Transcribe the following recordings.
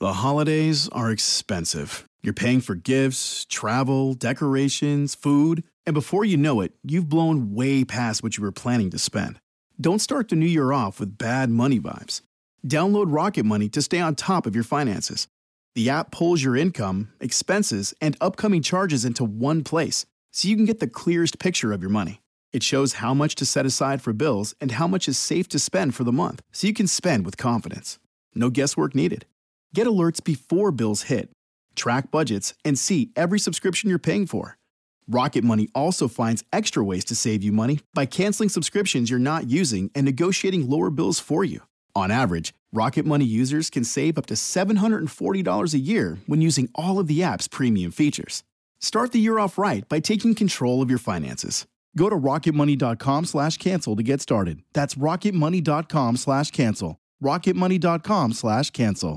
The holidays are expensive. You're paying for gifts, travel, decorations, food, and before you know it, you've blown way past what you were planning to spend. Don't start the new year off with bad money vibes. Download Rocket Money to stay on top of your finances. The app pulls your income, expenses, and upcoming charges into one place, so you can get the clearest picture of your money. It shows how much to set aside for bills and how much is safe to spend for the month, so you can spend with confidence. No guesswork needed. Get alerts before bills hit. Track budgets and see every subscription you're paying for. Rocket Money also finds extra ways to save you money by canceling subscriptions you're not using and negotiating lower bills for you. On average, Rocket Money users can save up to $740 a year when using all of the app's premium features. Start the year off right by taking control of your finances. Go to rocketmoney.com/cancel to get started. That's rocketmoney.com/cancel. rocketmoney.com/cancel.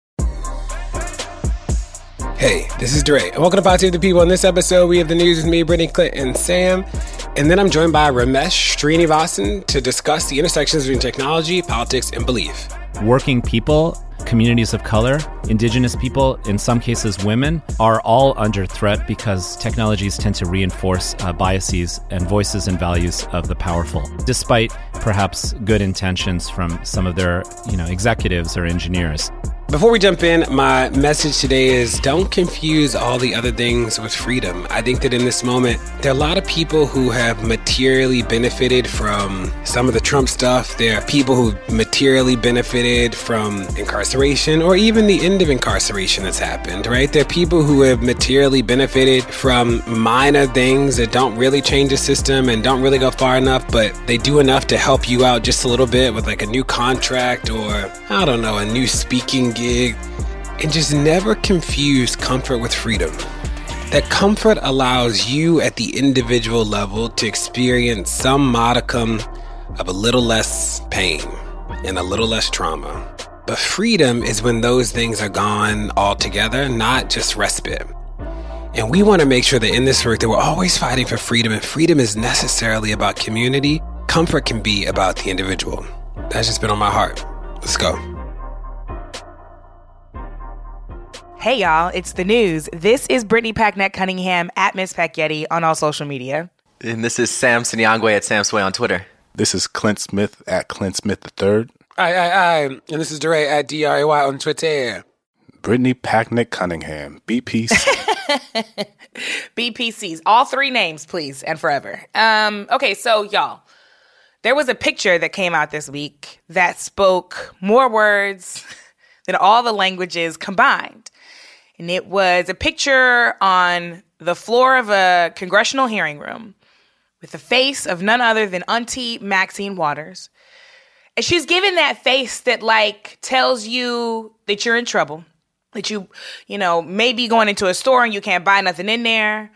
Hey, this is Dre, and welcome to Positive the People. In this episode, we have the news with me, Brittany, Clint, and Sam. And then I'm joined by Ramesh Srinivasan to discuss the intersections between technology, politics, and belief. Working people, communities of color, indigenous people, in some cases women, are all under threat because technologies tend to reinforce biases and voices and values of the powerful, despite perhaps good intentions from some of their executives or engineers. Before we jump in, my message today is don't confuse all the other things with freedom. I think that in this moment, there are a lot of people who have materially benefited from some of the Trump stuff. There are people who materially benefited from incarceration or even the end of incarceration that's happened, right? There are people who have materially benefited from minor things that don't really change the system and don't really go far enough, but they do enough to help you out just a little bit with like a new contract or, I don't know, a new speaking gig. And just never confuse comfort with freedom. That comfort allows you at the individual level to experience some modicum of a little less pain and a little less trauma. But freedom is when those things are gone altogether, not just respite. And we want to make sure that in this work that we're always fighting for freedom, and freedom is necessarily about community. Comfort can be about the individual. That's just been on my heart. Let's go. Hey y'all, it's the news. This is Brittany Packnett Cunningham at Miss Pacyetti on all social media. And this is Sam Sinyangwe at Sam Sway on Twitter. This is Clint Smith at Clint Smith III. Aye. And this is DeRay at DRAY on Twitter. Brittany Packnett Cunningham, BPC. BPCs, all three names, please, and forever. Okay, so y'all, there was a picture that came out this week that spoke more words than all the languages combined. And it was a picture on the floor of a congressional hearing room with the face of none other than Auntie Maxine Waters. And she's given that face that tells you that you're in trouble, that you may be going into a store and you can't buy nothing in there.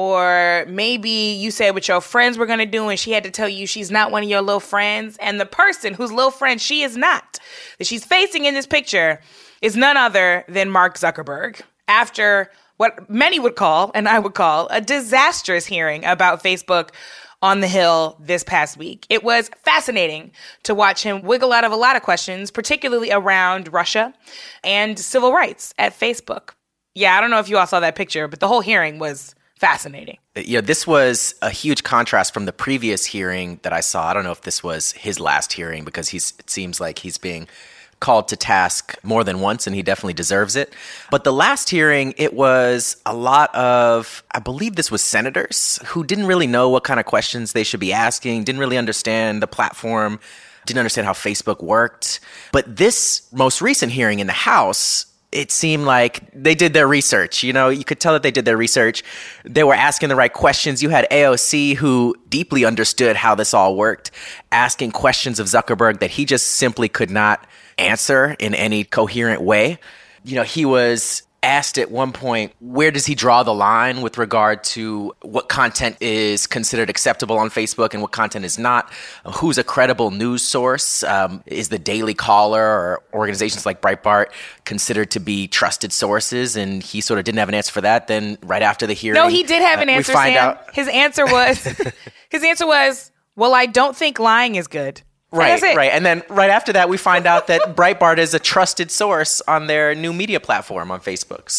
Or maybe you said what your friends were going to do and she had to tell you she's not one of your little friends. And the person whose little friend she is not, that she's facing in this picture, is none other than Mark Zuckerberg. After what many would call, and I would call, a disastrous hearing about Facebook on the Hill this past week. It was fascinating to watch him wiggle out of a lot of questions, particularly around Russia and civil rights at Facebook. Yeah, I don't know if you all saw that picture, but the whole hearing was fascinating. Yeah, this was a huge contrast from the previous hearing that I saw. I don't know if this was his last hearing because it seems like he's being called to task more than once, and he definitely deserves it. But the last hearing, it was a lot of, I believe this was senators who didn't really know what kind of questions they should be asking, didn't really understand the platform, didn't understand how Facebook worked. But this most recent hearing in the House, it seemed like they did their research. You could tell that they did their research. They were asking the right questions. You had AOC, who deeply understood how this all worked, asking questions of Zuckerberg that he just simply could not answer in any coherent way. He was asked at one point, where does he draw the line with regard to what content is considered acceptable on Facebook and what content is not? Who's a credible news source? Is the Daily Caller or organizations like Breitbart considered to be trusted sources? And he sort of didn't have an answer for that. Then right after the hearing, no, he did have an answer, Sam. His answer was, well, I don't think lying is good. Right. And then right after that, we find out that Breitbart is a trusted source on their new media platform on Facebook.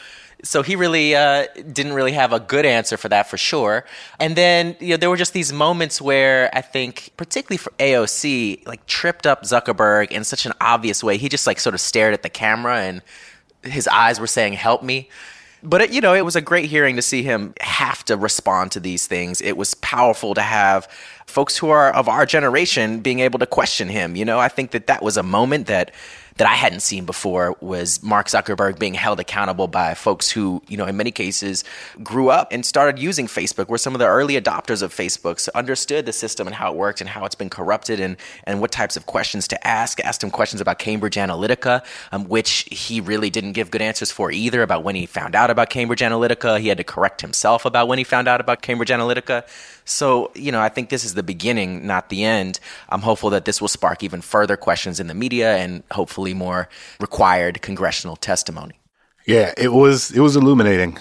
So he really didn't really have a good answer for that, for sure. And then there were just these moments where I think, particularly for AOC, like tripped up Zuckerberg in such an obvious way. He just like sort of stared at the camera and his eyes were saying, "Help me." But it was a great hearing to see him have to respond to these things. It was powerful to have folks who are of our generation being able to question him. I think that was a moment that I hadn't seen before, was Mark Zuckerberg being held accountable by folks who, in many cases grew up and started using Facebook, were some of the early adopters of Facebook, so understood the system and how it worked and how it's been corrupted and what types of questions to ask. Asked him questions about Cambridge Analytica, which he really didn't give good answers for either, about when he found out about Cambridge Analytica. He had to correct himself about when he found out about Cambridge Analytica. So, I think this is the beginning, not the end. I'm hopeful that this will spark even further questions in the media and hopefully more required congressional testimony. Yeah, it was illuminating.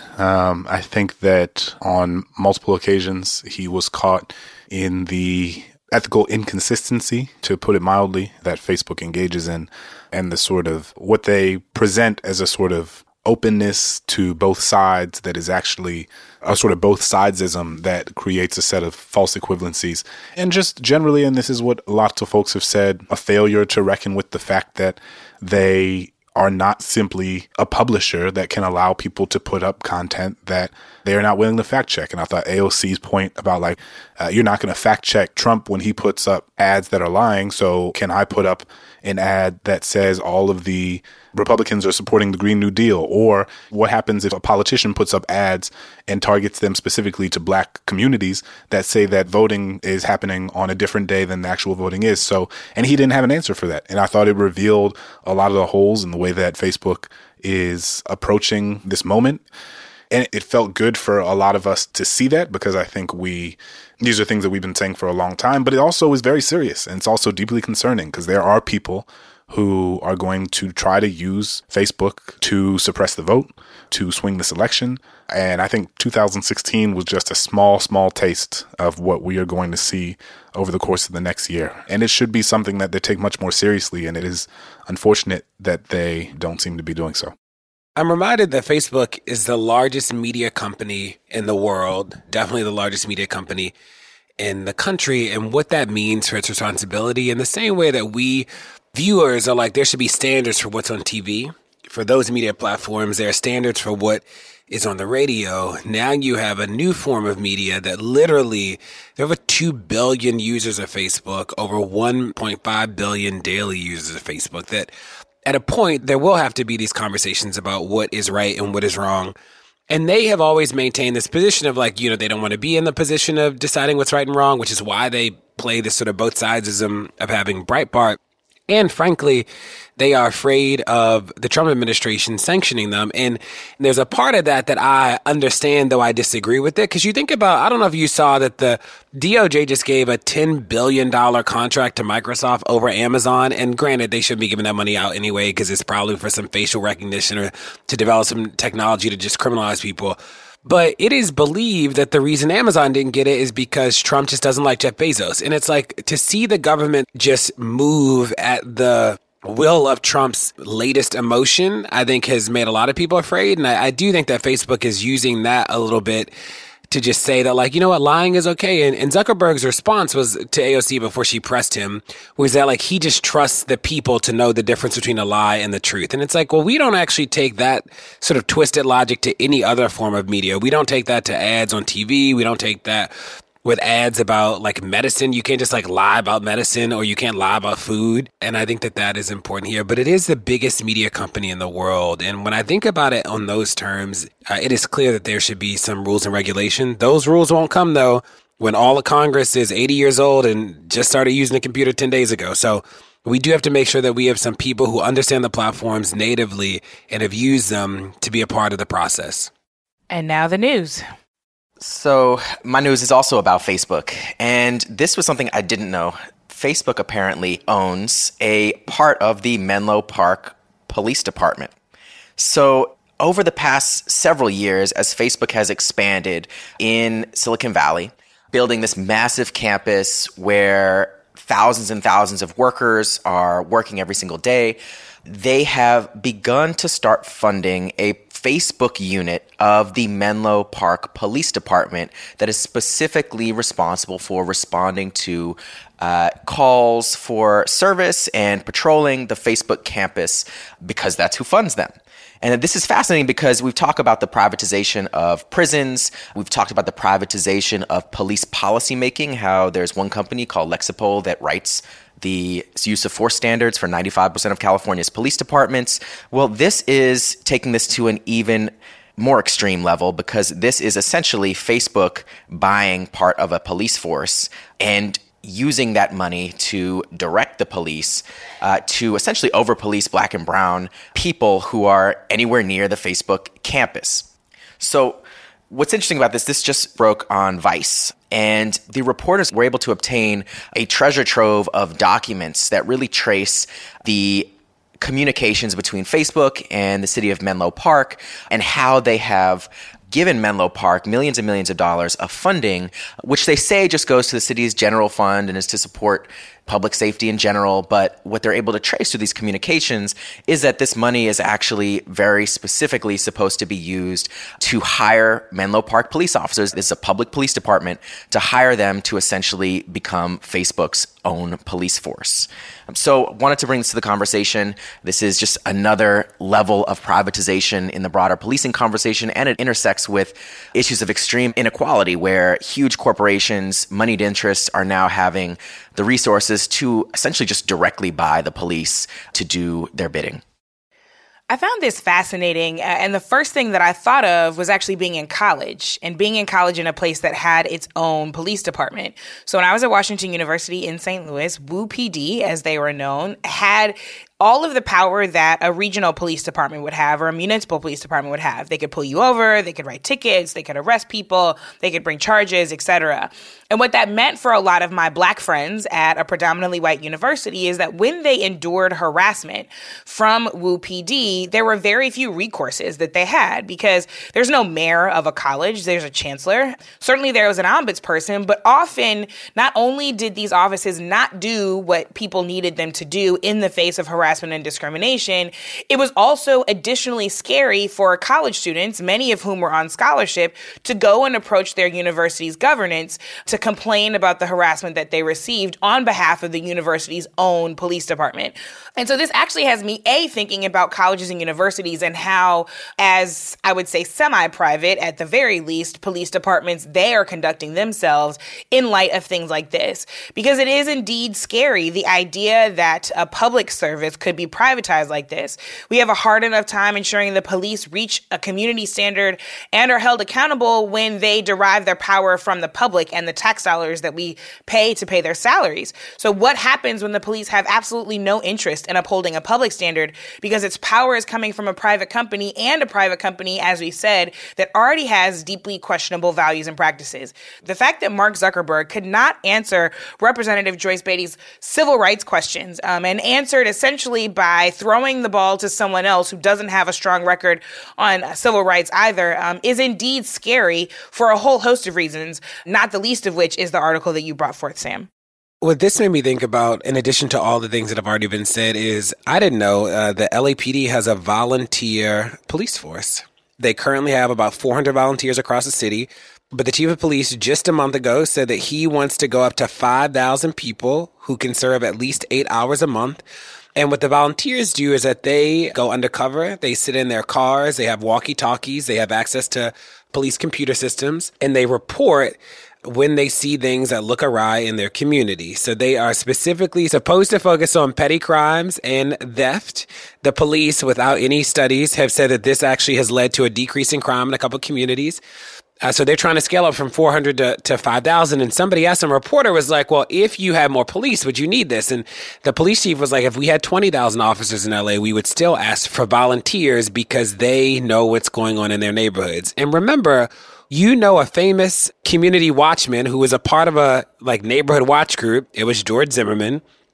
I think that on multiple occasions he was caught in the ethical inconsistency, to put it mildly, that Facebook engages in, and the sort of what they present as a sort of openness to both sides that is actually a sort of both sidesism that creates a set of false equivalencies. And just generally, and this is what lots of folks have said, a failure to reckon with the fact that they are not simply a publisher that can allow people to put up content that they are not willing to fact check. And I thought AOC's point about you're not going to fact check Trump when he puts up ads that are lying. So can I put up an ad that says all of the Republicans are supporting the Green New Deal? Or what happens if a politician puts up ads and targets them specifically to Black communities that say that voting is happening on a different day than the actual voting is? So, and he didn't have an answer for that. And I thought it revealed a lot of the holes in the way that Facebook is approaching this moment. And it felt good for a lot of us to see that, because I think these are things that we've been saying for a long time, but it also is very serious. And it's also deeply concerning, because there are people who are going to try to use Facebook to suppress the vote, to swing this election. And I think 2016 was just a small taste of what we are going to see over the course of the next year. And it should be something that they take much more seriously. And it is unfortunate that they don't seem to be doing so. I'm reminded that Facebook is the largest media company in the world, definitely the largest media company in the country, and what that means for its responsibility. In the same way that we viewers are like, there should be standards for what's on TV. For those media platforms, there are standards for what is on the radio. Now you have a new form of media that literally, there are over 2 billion users of Facebook, over 1.5 billion daily users of Facebook, that at a point, there will have to be these conversations about what is right and what is wrong. And they have always maintained this position of they don't want to be in the position of deciding what's right and wrong, which is why they play this sort of both sidesism of having Breitbart. And frankly, they are afraid of the Trump administration sanctioning them. And there's a part of that I understand, though I disagree with it. Because you think about, I don't know if you saw that the DOJ just gave a $10 billion contract to Microsoft over Amazon. And granted, they shouldn't be giving that money out anyway, because it's probably for some facial recognition or to develop some technology to just criminalize people. But it is believed that the reason Amazon didn't get it is because Trump just doesn't like Jeff Bezos. And it's like, to see the government just move at the will of Trump's latest emotion, I think has made a lot of people afraid. And I do think that Facebook is using that a little bit to just say that, lying is okay. And Zuckerberg's response was to AOC before she pressed him was that, he just trusts the people to know the difference between a lie and the truth. And it's like, well, we don't actually take that sort of twisted logic to any other form of media. We don't take that to ads on TV. We don't take that with ads about medicine. You can't just lie about medicine, or you can't lie about food. And I think that is important here. But it is the biggest media company in the world. And when I think about it on those terms, it is clear that there should be some rules and regulation. Those rules won't come, though, when all of Congress is 80 years old and just started using a computer 10 days ago. So we do have to make sure that we have some people who understand the platforms natively and have used them to be a part of the process. And now the news. So my news is also about Facebook, and this was something I didn't know. Facebook apparently owns a part of the Menlo Park Police Department. So over the past several years, as Facebook has expanded in Silicon Valley, building this massive campus where thousands and thousands of workers are working every single day. They have begun to start funding a Facebook unit of the Menlo Park Police Department that is specifically responsible for responding to calls for service and patrolling the Facebook campus, because that's who funds them. And this is fascinating because we've talked about the privatization of prisons. We've talked about the privatization of police policymaking, how there's one company called Lexipol that writes the use of force standards for 95% of California's police departments. Well, this is taking this to an even more extreme level, because this is essentially Facebook buying part of a police force and using that money to direct the police to essentially over-police Black and brown people who are anywhere near the Facebook campus. So what's interesting about this just broke on Vice, and the reporters were able to obtain a treasure trove of documents that really trace the communications between Facebook and the city of Menlo Park and how they have given Menlo Park millions and millions of dollars of funding, which they say just goes to the city's general fund and is to support public safety in general. But what they're able to trace through these communications is that this money is actually very specifically supposed to be used to hire Menlo Park police officers. This is a public police department, to hire them to essentially become Facebook's own police force. So wanted to bring this to the conversation. This is just another level of privatization in the broader policing conversation, and it intersects with issues of extreme inequality where huge corporations, moneyed interests are now having the resources to essentially just directly buy the police to do their bidding. I found this fascinating, and the first thing that I thought of was actually being in college, and being in college in a place that had its own police department. So when I was at Washington University in St. Louis, WUPD, as they were known, had all of the power that a regional police department would have or a municipal police department would have. They could pull you over, they could write tickets, they could arrest people, they could bring charges, etc. And what that meant for a lot of my Black friends at a predominantly white university is that when they endured harassment from WUPD, there were very few recourses that they had, because there's no mayor of a college, there's a chancellor. Certainly there was an ombudsperson, but often not only did these offices not do what people needed them to do in the face of harassment and discrimination, it was also additionally scary for college students, many of whom were on scholarship, to go and approach their university's governance to complain about the harassment that they received on behalf of the university's own police department. And so this actually has me, thinking about colleges and universities and how, as I would say semi-private, at the very least, police departments, they are conducting themselves in light of things like this. Because it is indeed scary, the idea that a public service could be privatized like this. We have a hard enough time ensuring the police reach a community standard and are held accountable when they derive their power from the public and the tax dollars that we pay to pay their salaries. So what happens when the police have absolutely no interest in upholding a public standard because its power is coming from a private company, and a private company, as we said, that already has deeply questionable values and practices? The fact that Mark Zuckerberg could not answer Representative Joyce Beatty's civil rights questions and answered essentially by throwing the ball to someone else who doesn't have a strong record on civil rights either is indeed scary for a whole host of reasons, not the least of which is the article that you brought forth, Sam. What this made me think about, in addition to all the things that have already been said, is I didn't know the LAPD has a volunteer police force. They currently have about 400 volunteers across the city. But the chief of police just a month ago said that he wants to go up to 5,000 people who can serve at least 8 hours a month. And what the volunteers do is that they go undercover, they sit in their cars, they have walkie-talkies, they have access to police computer systems, and they report when they see things that look awry in their community. So they are specifically supposed to focus on petty crimes and theft. The police, without any studies, have said that this actually has led to a decrease in crime in a couple of communities. So they're trying to scale up from 400 to 5,000. And somebody asked them, a reporter was like, well, if you had more police, would you need this? And the police chief was like, if we had 20,000 officers in LA, we would still ask for volunteers because they know what's going on in their neighborhoods. And remember, you know, a famous community watchman who was a part of a neighborhood watch group. It was George Zimmerman.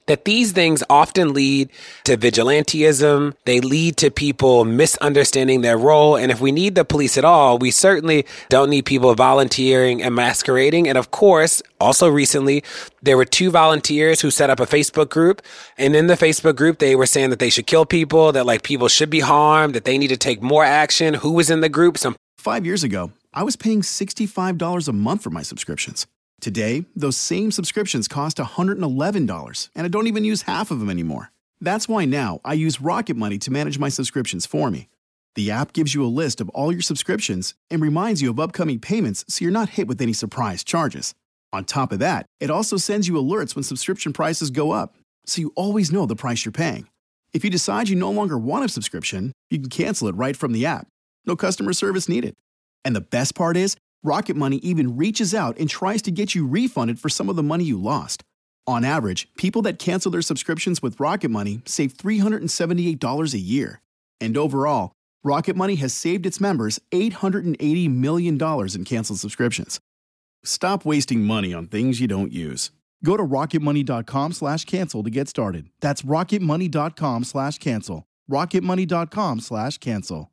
that these things often lead to vigilantism. They lead to people misunderstanding their role. And if we need the police at all, we certainly don't need people volunteering and masquerading. And of course, also recently, there were 2 volunteers who set up a Facebook group. And in the Facebook group, they were saying that they should kill people, that like people should be harmed, that they need to take more action. Who was in the group? 5 years ago, I was paying $65 a month for my subscriptions. Today, those same subscriptions cost $111, and I don't even use half of them anymore. That's why now I use Rocket Money to manage my subscriptions for me. The app gives you a list of all your subscriptions and reminds you of upcoming payments so you're not hit with any surprise charges. On top of that, it also sends you alerts when subscription prices go up, so you always know the price you're paying. If you decide you no longer want a subscription, you can cancel it right from the app. No customer service needed. And the best part is, Rocket Money even reaches out and tries to get you refunded for some of the money you lost. On average, people that cancel their subscriptions with Rocket Money save $378 a year. And overall, Rocket Money has saved its members $880 million in canceled subscriptions. Stop wasting money on things you don't use. Go to rocketmoney.com/cancel to get started. That's rocketmoney.com/cancel. rocketmoney.com/cancel.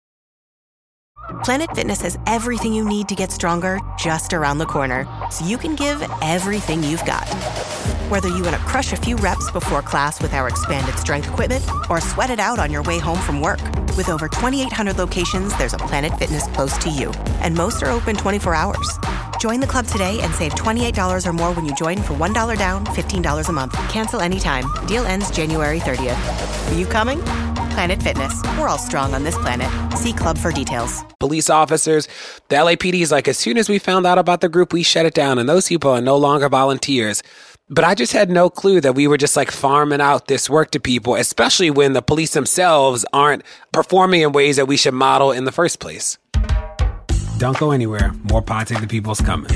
Planet Fitness has everything you need to get stronger just around the corner, so you can give everything you've got. Whether you want to crush a few reps before class with our expanded strength equipment or sweat it out on your way home from work. With over 2,800 locations, there's a Planet Fitness close to you, and most are open 24 hours. Join the club today and save $28 or more when you join for $1 down, $15 a month. Cancel anytime. Deal ends January 30th. Are you coming? Planet Fitness. We're all strong on this planet. See club for details. Police officers, the LAPD is like, as soon as we found out about the group, we shut it down, and those people are no longer volunteers. But I just had no clue that we were just like farming out this work to people, especially when the police themselves aren't performing in ways that we should model in the first place. Don't go anywhere. More Pod Save the People's coming.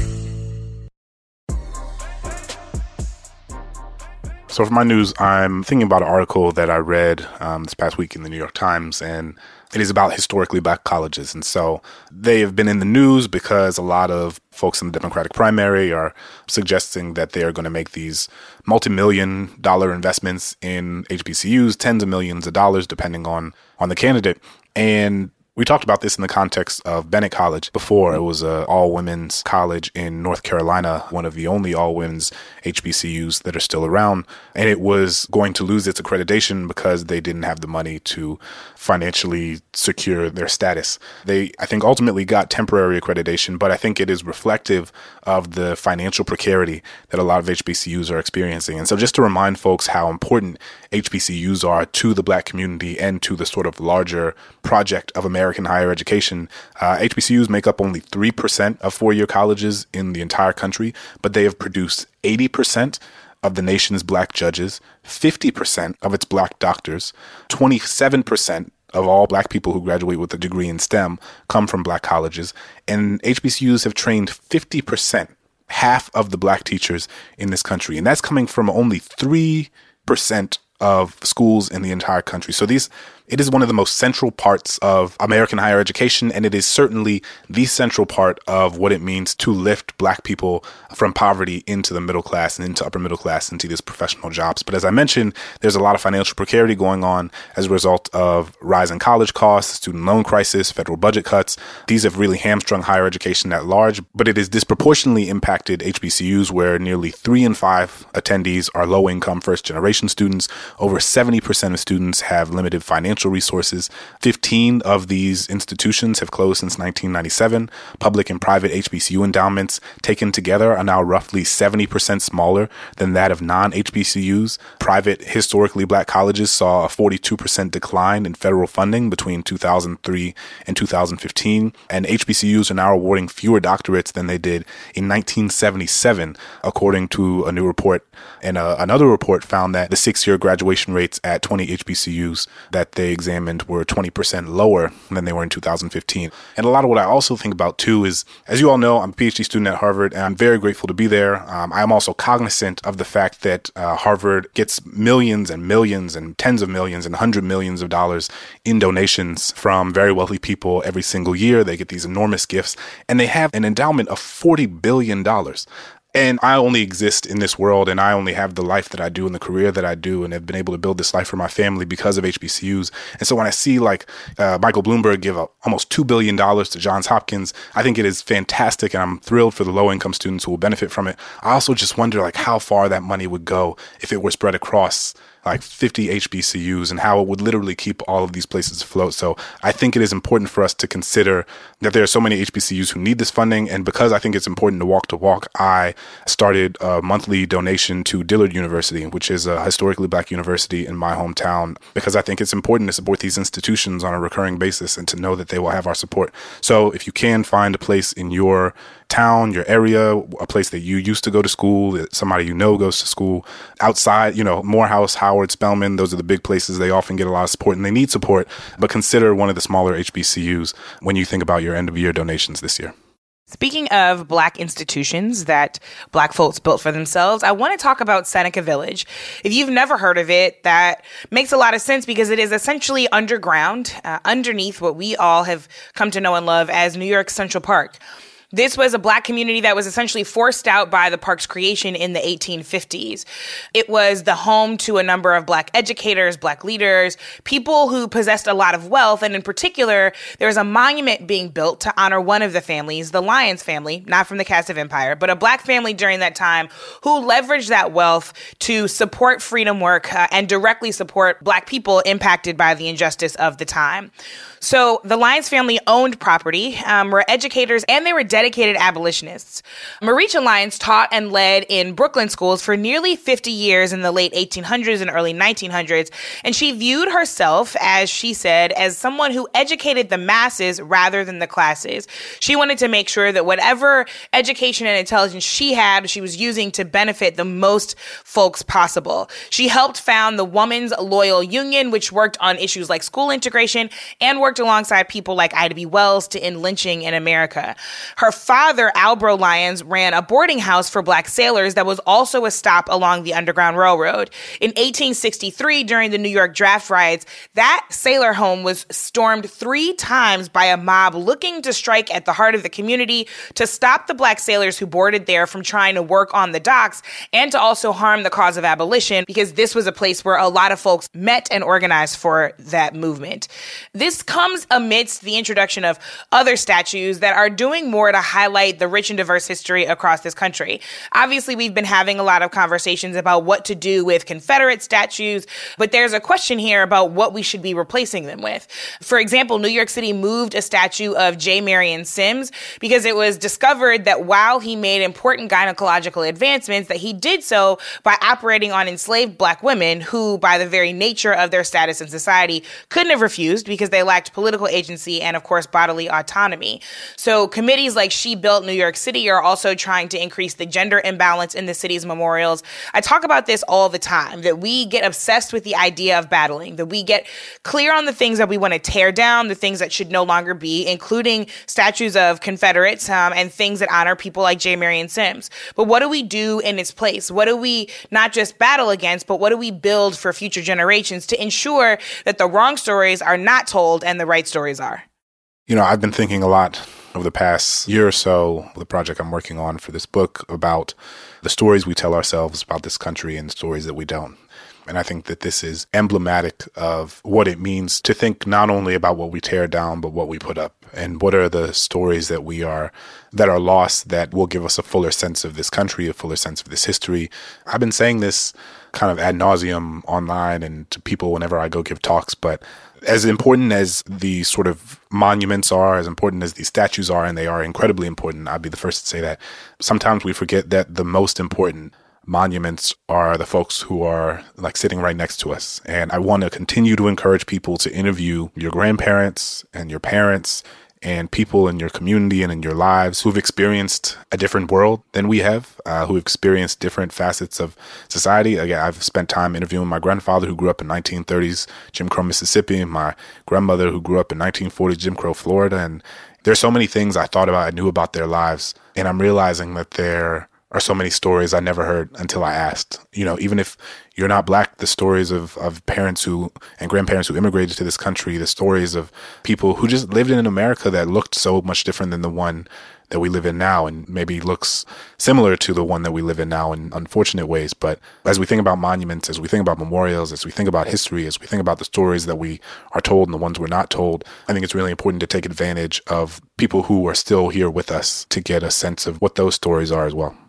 So for my news, I'm thinking about an article that I read this past week in the New York Times, and it is about historically black colleges. And so they have been in the news because a lot of folks in the Democratic primary are suggesting that they are going to make these multi-million-dollar investments in HBCUs, tens of millions of dollars, depending on the candidate. And we talked about this in the context of Bennett College before. It was an all-women's college in North Carolina, one of the only all-women's HBCUs that are still around. And it was going to lose its accreditation because they didn't have the money to financially secure their status. They, I think, ultimately got temporary accreditation, but I think it is reflective of the financial precarity that a lot of HBCUs are experiencing. And so just to remind folks how important HBCUs are to the black community and to the sort of larger project of American higher education, HBCUs make up only 3% of four-year colleges in the entire country, but they have produced 80% of the nation's black judges, 50% of its black doctors, 27% of all black people who graduate with a degree in STEM come from black colleges, and HBCUs have trained 50%, half of the black teachers in this country, and that's coming from only 3% of schools in the entire country. So it is one of the most central parts of American higher education, and it is certainly the central part of what it means to lift black people from poverty into the middle class and into upper middle class, into these professional jobs. But as I mentioned, there's a lot of financial precarity going on as a result of rising college costs, student loan crisis, federal budget cuts. These have really hamstrung higher education at large, but it has disproportionately impacted HBCUs, where nearly 3 in 5 attendees are low-income first-generation students. Over 70% of students have limited financial resources. 15 of these institutions have closed since 1997. Public and private HBCU endowments taken together are now roughly 70% smaller than that of non-HBCUs. Private, historically black colleges saw a 42% decline in federal funding between 2003 and 2015, and HBCUs are now awarding fewer doctorates than they did in 1977, according to a new report. And another report found that the 6-year graduation rates at 20 HBCUs that they examined were 20% lower than they were in 2015. And a lot of what I also think about too is, as you all know, I'm a PhD student at Harvard, and I'm very grateful to be there. I'm also cognizant of the fact that Harvard gets millions and millions and tens of millions and hundred millions of dollars in donations from very wealthy people every single year. They get these enormous gifts, and they have an endowment of $40 billion. And I only exist in this world, and I only have the life that I do and the career that I do, and have been able to build this life for my family because of HBCUs. And so when I see like Michael Bloomberg give almost $2 billion to Johns Hopkins, I think it is fantastic, and I'm thrilled for the low-income students who will benefit from it. I also just wonder like how far that money would go if it were spread across like 50 HBCUs, and how it would literally keep all of these places afloat. So I think it is important for us to consider that there are so many HBCUs who need this funding. And because I think it's important to walk, I started a monthly donation to Dillard University, which is a historically Black university in my hometown, because I think it's important to support these institutions on a recurring basis and to know that they will have our support. So if you can find a place in your town, your area, a place that you used to go to school, that somebody you know goes to school, outside, Morehouse, Howard, Spelman, those are the big places. They often get a lot of support and they need support, but consider one of the smaller HBCUs when you think about your end of year donations this year. Speaking of Black institutions that Black folks built for themselves, I want to talk about Seneca Village. If you've never heard of it, that makes a lot of sense because it is essentially underground, underneath what we all have come to know and love as New York Central Park. This was a Black community that was essentially forced out by the park's creation in the 1850s. It was the home to a number of Black educators, Black leaders, people who possessed a lot of wealth. And in particular, there was a monument being built to honor one of the families, the Lyons family, not from the cast of Empire, but a Black family during that time who leveraged that wealth to support freedom work and directly support Black people impacted by the injustice of the time. So the Lyons family owned property, were educators, and they were dedicated abolitionists. Maricha Lyons taught and led in Brooklyn schools for nearly 50 years in the late 1800s and early 1900s, and she viewed herself, as she said, as someone who educated the masses rather than the classes. She wanted to make sure that whatever education and intelligence she had, she was using to benefit the most folks possible. She helped found the Women's Loyal Union, which worked on issues like school integration and worked alongside people like Ida B. Wells to end lynching in America. Her father, Albro Lyons, ran a boarding house for Black sailors that was also a stop along the Underground Railroad. In 1863, during the New York draft riots, that sailor home was stormed 3 times by a mob looking to strike at the heart of the community to stop the Black sailors who boarded there from trying to work on the docks and to also harm the cause of abolition, because this was a place where a lot of folks met and organized for that movement. This comes amidst the introduction of other statues that are doing more to highlight the rich and diverse history across this country. Obviously, we've been having a lot of conversations about what to do with Confederate statues, but there's a question here about what we should be replacing them with. For example, New York City moved a statue of J. Marion Sims because it was discovered that while he made important gynecological advancements, that he did so by operating on enslaved Black women who, by the very nature of their status in society, couldn't have refused because they lacked political agency and, of course, bodily autonomy. So committees like She Built New York City are also trying to increase the gender imbalance in the city's memorials. I talk about this all the time, that we get obsessed with the idea of battling, that we get clear on the things that we want to tear down, the things that should no longer be, including statues of Confederates and things that honor people like J. Marion Sims. But what do we do in its place? What do we not just battle against, but what do we build for future generations to ensure that the wrong stories are not told and the right stories are? I've been thinking a lot over the past year or so, the project I'm working on for this book, about the stories we tell ourselves about this country and stories that we don't. And I think that this is emblematic of what it means to think not only about what we tear down, but what we put up. And what are the stories that are lost that will give us a fuller sense of this country, a fuller sense of this history. I've been saying this kind of ad nauseum online and to people whenever I go give talks, but as important as the sort of monuments are, as important as these statues are, and they are incredibly important, I'd be the first to say that, sometimes we forget that the most important monuments are the folks who are like sitting right next to us. And I want to continue to encourage people to interview your grandparents and your parents and people in your community and in your lives who've experienced a different world than we have, who experienced different facets of society. Again, I've spent time interviewing my grandfather who grew up in 1930s Jim Crow, Mississippi, and my grandmother who grew up in 1940s Jim Crow, Florida. And there's so many things I thought about, I knew about their lives. And I'm realizing that there are so many stories I never heard until I asked. Even if you're not Black, the stories of parents and grandparents who immigrated to this country, the stories of people who just lived in an America that looked so much different than the one that we live in now, and maybe looks similar to the one that we live in now in unfortunate ways. But as we think about monuments, as we think about memorials, as we think about history, as we think about the stories that we are told and the ones we're not told, I think it's really important to take advantage of people who are still here with us to get a sense of what those stories are as well.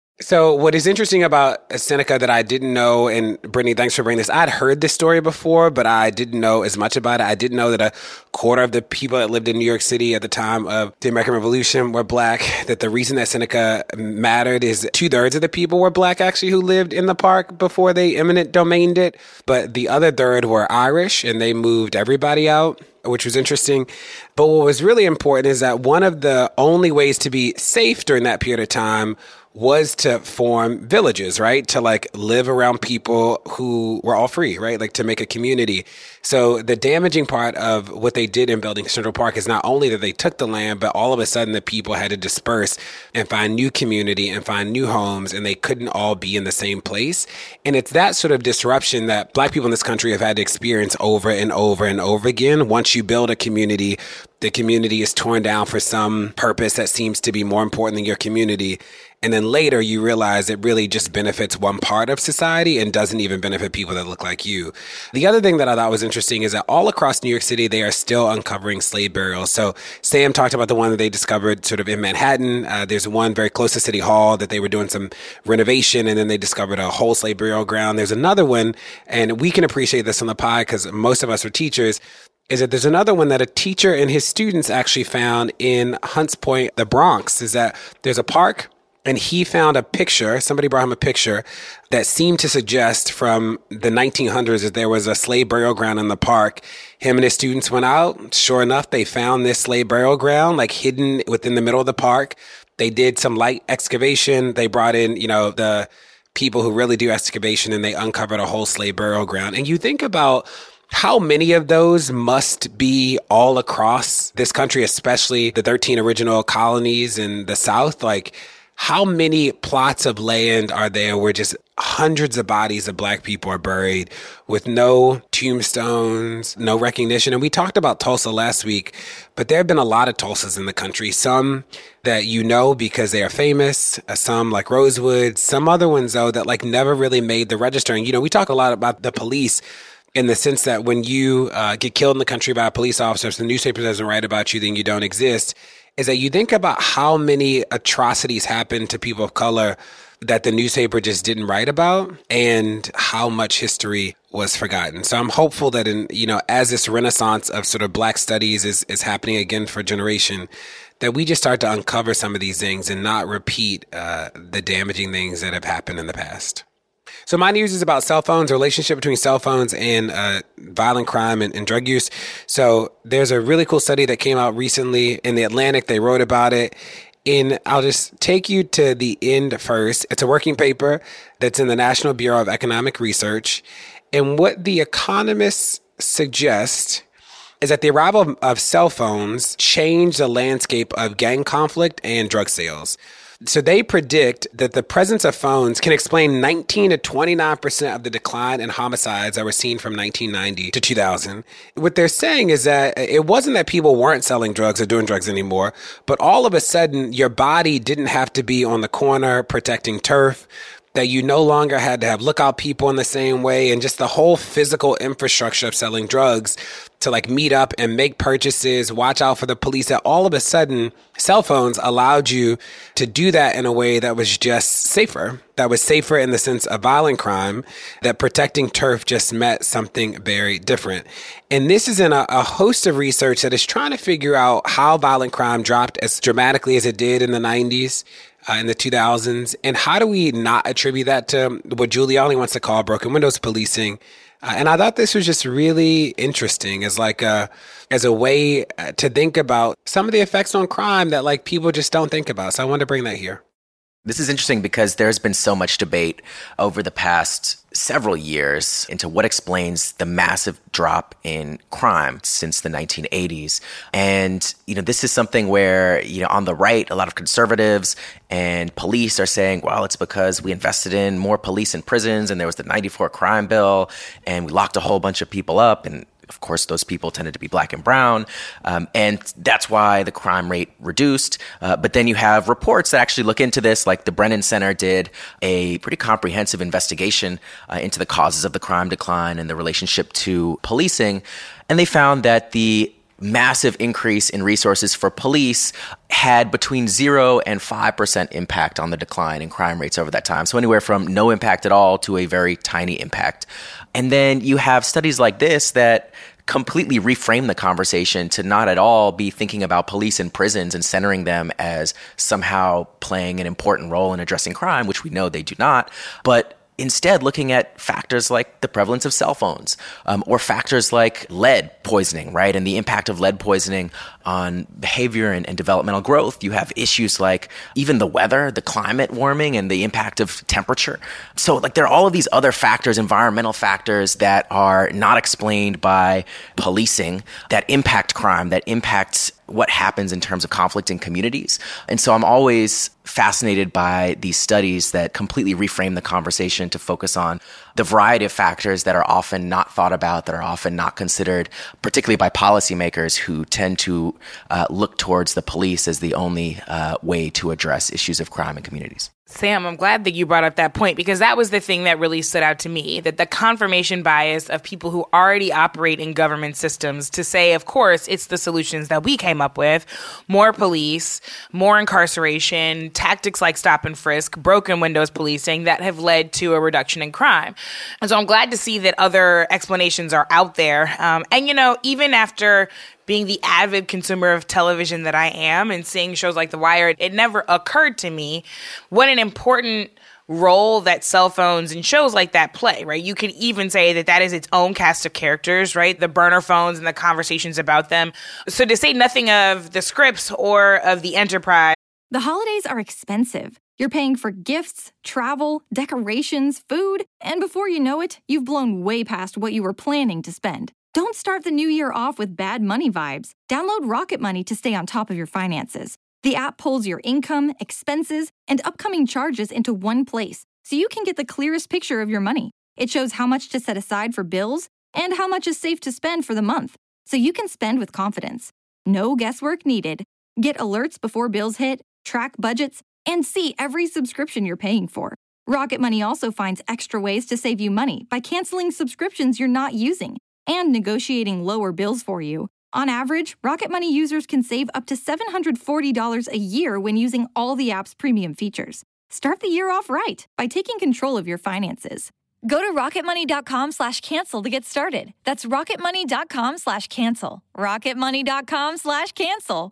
So what is interesting about Seneca that I didn't know, and Brittany, thanks for bringing this. I'd heard this story before, but I didn't know as much about it. I didn't know that a quarter of the people that lived in New York City at the time of the American Revolution were Black, that the reason that Seneca mattered is 2/3 of the people were Black actually who lived in the park before they eminent domained it. But the other third were Irish, and they moved everybody out, which was interesting. But what was really important is that one of the only ways to be safe during that period of time was to form villages, right? To live around people who were all free, right? To make a community. So the damaging part of what they did in building Central Park is not only that they took the land, but all of a sudden the people had to disperse and find new community and find new homes, and they couldn't all be in the same place. And it's that sort of disruption that Black people in this country have had to experience over and over and over again. Once you build a community, the community is torn down for some purpose that seems to be more important than your community. And then later you realize it really just benefits one part of society and doesn't even benefit people that look like you. The other thing that I thought was interesting is that all across New York City, they are still uncovering slave burials. So Sam talked about the one that they discovered sort of in Manhattan. There's one very close to City Hall that they were doing some renovation, and then they discovered a whole slave burial ground. There's another one, and we can appreciate this on the pod because most of us are teachers, is that there's another one that a teacher and his students actually found in Hunts Point, the Bronx, is that there's a park, and he found a picture, somebody brought him a picture that seemed to suggest from the 1900s that there was a slave burial ground in the park. Him and his students went out. Sure enough, they found this slave burial ground, hidden within the middle of the park. They did some light excavation. They brought in, the people who really do excavation, and they uncovered a whole slave burial ground. And you think about how many of those must be all across this country, especially the 13 original colonies in the South. How many plots of land are there where just hundreds of bodies of Black people are buried with no tombstones, no recognition? And we talked about Tulsa last week, but there have been a lot of Tulsas in the country. Some that because they are famous, some like Rosewood, some other ones, though, that never really made the register. And, we talk a lot about the police in the sense that when you get killed in the country by a police officer, if the newspaper doesn't write about you, then you don't exist. Is that you think about how many atrocities happen to people of color that the newspaper just didn't write about, and how much history was forgotten. So I'm hopeful that as this renaissance of sort of Black studies is happening again for a generation, that we just start to uncover some of these things and not repeat the damaging things that have happened in the past. So my news is about cell phones, the relationship between cell phones and violent crime and drug use. So there's a really cool study that came out recently in The Atlantic. They wrote about it. And I'll just take you to the end first. It's a working paper that's in the National Bureau of Economic Research. And what the economists suggest is that the arrival of cell phones changed the landscape of gang conflict and drug sales. So they predict that the presence of phones can explain 19 to 29% of the decline in homicides that were seen from 1990 to 2000. What they're saying is that it wasn't that people weren't selling drugs or doing drugs anymore, but all of a sudden your body didn't have to be on the corner protecting turf, that you no longer had to have lookout people in the same way, and just the whole physical infrastructure of selling drugs to meet up and make purchases, watch out for the police, that all of a sudden cell phones allowed you to do that in a way that was just safer, that was safer in the sense of violent crime, that protecting turf just meant something very different. And this is in a host of research that is trying to figure out how violent crime dropped as dramatically as it did in the 90s. In the 2000s, and how do we not attribute that to what Giuliani wants to call broken windows policing? And I thought this was just really interesting as a way to think about some of the effects on crime that people just don't think about. So I wanted to bring that here. This is interesting because there's been so much debate over the past several years into what explains the massive drop in crime since the 1980s. And, this is something where, on the right, a lot of conservatives and police are saying, well, it's because we invested in more police and prisons and there was the 94 crime bill and we locked a whole bunch of people up. And of course, those people tended to be black and brown, and that's why the crime rate reduced. But then you have reports that actually look into this, like the Brennan Center did a pretty comprehensive investigation into the causes of the crime decline and the relationship to policing. And they found that the massive increase in resources for police had between 0 and 5% impact on the decline in crime rates over that time. So anywhere from no impact at all to a very tiny impact. And then you have studies like this that completely reframe the conversation to not at all be thinking about police and prisons and centering them as somehow playing an important role in addressing crime, which we know they do not, but instead looking at factors like the prevalence of cell phones, or factors like lead poisoning, right? And the impact of lead poisoning on behavior and developmental growth. You have issues like even the weather, the climate warming, and the impact of temperature. So there are all of these other factors, environmental factors that are not explained by policing that impact crime, that impacts what happens in terms of conflict in communities. And so I'm always fascinated by these studies that completely reframe the conversation to focus on the variety of factors that are often not thought about, that are often not considered, particularly by policymakers who tend to look towards the police as the only way to address issues of crime in communities. Sam, I'm glad that you brought up that point, because that was the thing that really stood out to me, that the confirmation bias of people who already operate in government systems to say, of course, it's the solutions that we came up with, more police, more incarceration, tactics like stop and frisk, broken windows policing that have led to a reduction in crime. And so I'm glad to see that other explanations are out there. And, even after being the avid consumer of television that I am and seeing shows like The Wire, it never occurred to me what an important role that cell phones and shows like that play, right? You could even say that that is its own cast of characters, right? The burner phones and the conversations about them. So to say nothing of the scripts or of the Enterprise. The holidays are expensive. You're paying for gifts, travel, decorations, food, and before you know it, you've blown way past what you were planning to spend. Don't start the new year off with bad money vibes. Download Rocket Money to stay on top of your finances. The app pulls your income, expenses, and upcoming charges into one place, so you can get the clearest picture of your money. It shows how much to set aside for bills and how much is safe to spend for the month, so you can spend with confidence. No guesswork needed. Get alerts before bills hit, track budgets, and see every subscription you're paying for. Rocket Money also finds extra ways to save you money by canceling subscriptions you're not using and negotiating lower bills for you. On average, Rocket Money users can save up to $740 a year when using all the app's premium features. Start the year off right by taking control of your finances. Go to rocketmoney.com/cancel to get started. That's rocketmoney.com/cancel. rocketmoney.com/cancel.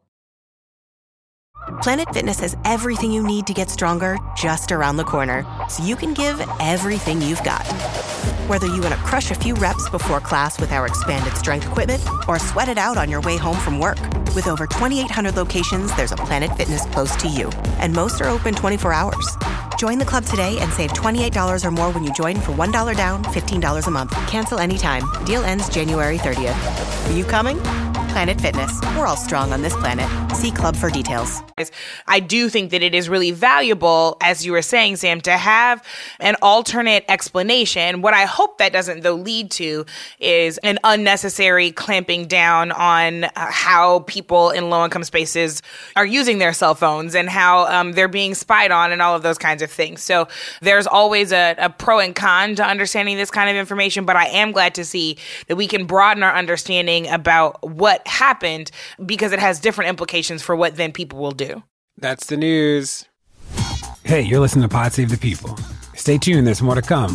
Planet Fitness has everything you need to get stronger just around the corner, so you can give everything you've got. Whether you want to crush a few reps before class with our expanded strength equipment or sweat it out on your way home from work. With over 2,800 locations, there's a Planet Fitness close to you, and most are open 24 hours. Join the club today and save $28 or more when you join for $1 down, $15 a month. Cancel anytime. Deal ends January 30th. Are you coming? Planet Fitness. We're all strong on this planet. See club for details. I do think that it is really valuable, as you were saying, Sam, to have an alternate explanation. What I hope that doesn't, though, lead to is an unnecessary clamping down on how people in low-income spaces are using their cell phones and how they're being spied on and all of those kinds of things. So there's always a pro and con to understanding this kind of information, but I am glad to see that we can broaden our understanding about what happened, because it has different implications for what then people will do. That's the news. Hey, you're listening to Pod Save the People. Stay tuned, there's more to come.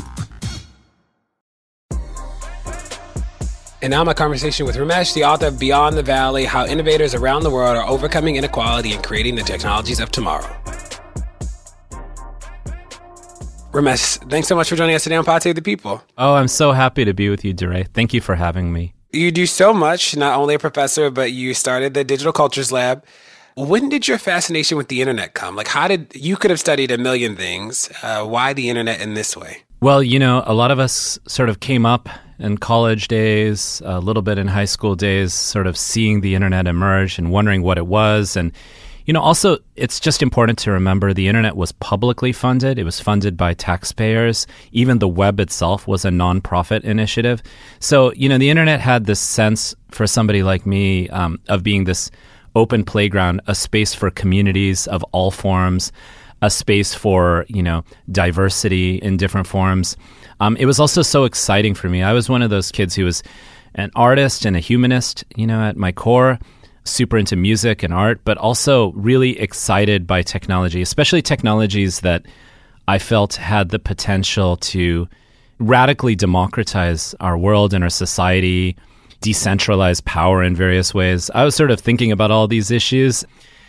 And now my conversation with Ramesh, the author of Beyond the Valley, How Innovators Around the World Are Overcoming Inequality and Creating the Technologies of Tomorrow. Ramesh, thanks so much for joining us today on Pod Save the People. Oh, I'm so happy to be with you, DeRay. Thank you for having me. You do so much, not only a professor, but you started the Digital Cultures Lab. When did your fascination with the internet come? Like, you could have studied a million things. Why the internet in this way? Well, a lot of us sort of came up in college days, a little bit in high school days, sort of seeing the internet emerge and wondering what it was. And, also it's just important to remember the internet was publicly funded. It was funded by taxpayers. Even the web itself was a nonprofit initiative. So, the internet had this sense for somebody like me of being this open playground, a space for communities of all forms, a space for, diversity in different forms. It was also so exciting for me. I was one of those kids who was an artist and a humanist, at my core, super into music and art, but also really excited by technology, especially technologies that I felt had the potential to radically democratize our world and our society, decentralize power in various ways. I was sort of thinking about all these issues,